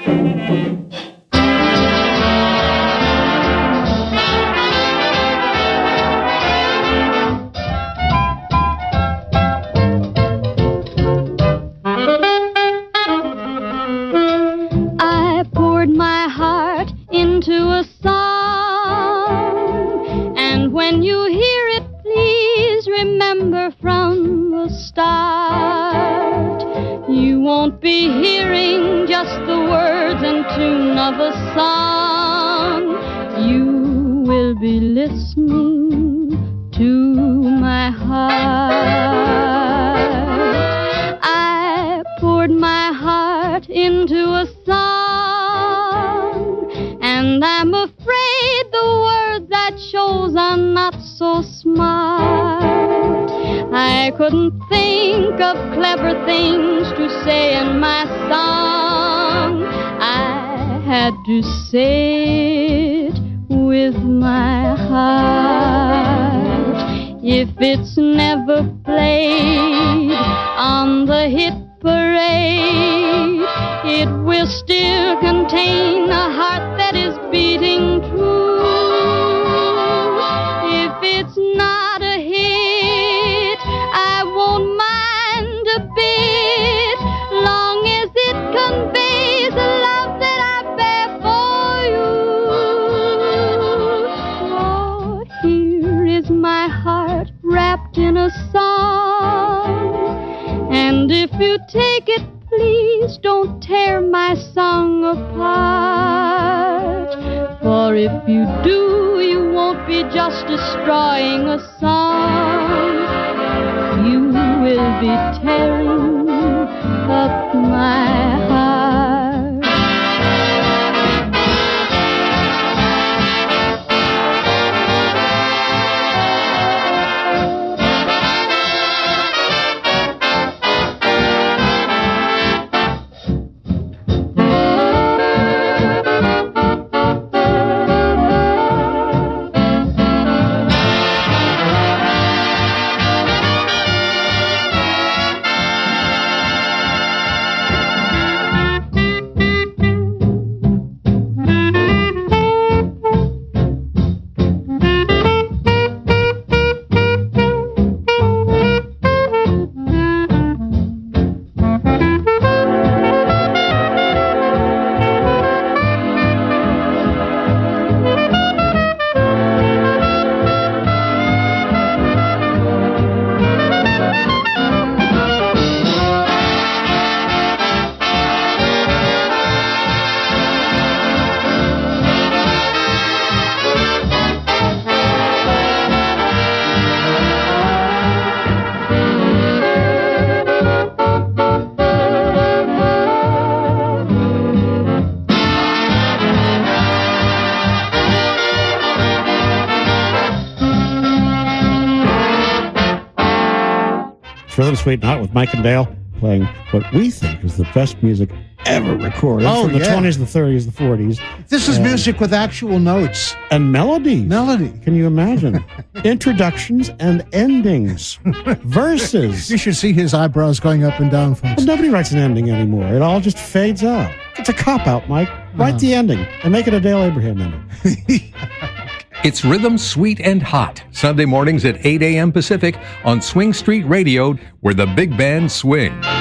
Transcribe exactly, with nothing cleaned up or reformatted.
Rhythm Sweet and Hot with Mike and Dale, playing what we think is the best music ever recorded oh, from the yeah. twenties, the thirties, the forties. This is and, music with actual notes. And melodies. Melody. Can you imagine? Introductions and endings. Verses. You should see his eyebrows going up and down, folks. Well, nobody writes an ending anymore. It all just fades out. It's a cop-out, Mike. Write uh-huh. the ending and make it a Dale Abraham ending. It's Rhythm Sweet and Hot, Sunday mornings at eight a.m. Pacific on Swing Street Radio, where the big band swing.